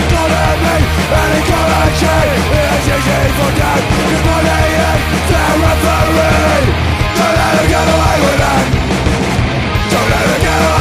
not at me. Any currency is easy for death. Your body is the referee. Don't let him get away with it. Don't let him get away.